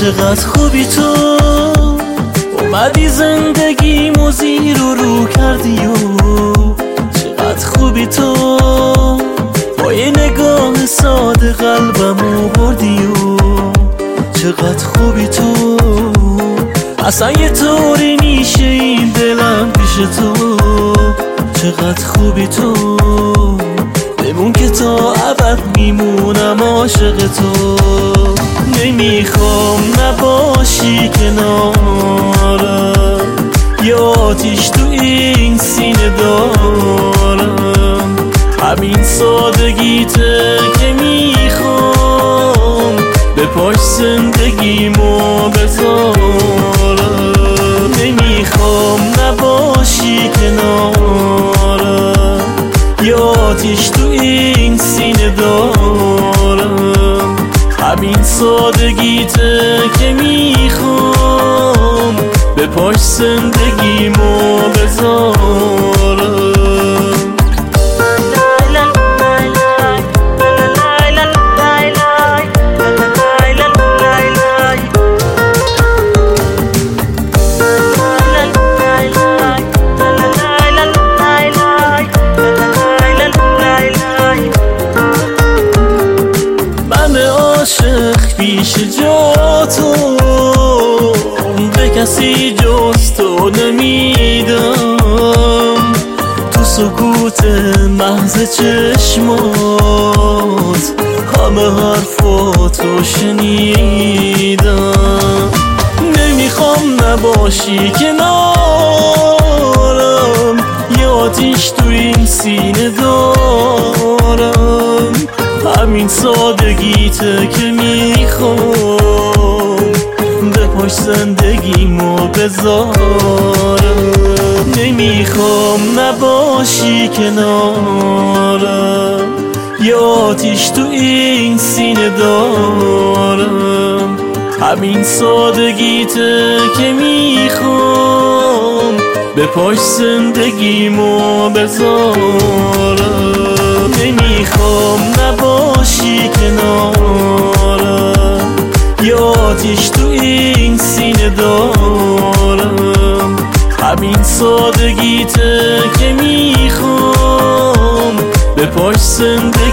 چقدر خوبی تو، اومدی زندگیمو زیر و رو کردی و چقدر خوبی تو، با یه نگاه ساده قلبمو بردی و چقدر خوبی تو. اصلا یه طوری میشه این دلم پیش تو، چقدر خوبی تو. بمون که تا ابد میمونم عاشق تو. نمیخوام نباشی کنارم، یه آتیش تو این سینه دارم. همین سادگیته که میخوام به پاش زندگیمو بذارم. نمیخوام نباشی کنارم، یه آتیش تو این سینه دارم. همین سادگیته که میخوام به پاش زندگیمو بذارم. عاشق پیش جا تو به کسی جز تو نمیدم. تو سکوت محض چشمات همه حرفاتو شنیدم. نمیخوام نباشی کنارم، یه آتیش تو این سینه دارم. همین سادگیته که میخوام به پاش زندگیمو بذارم. نمیخوام نباشی کنارم، یه آتیش تو این سینه دارم. همین سادگیته که میخوام به پاش زندگیمو بذارم. نمیخوام نباشی کنارم، یه آتیش تو این سینه دارم. همین سادگیته که میخوام به پاش زندگی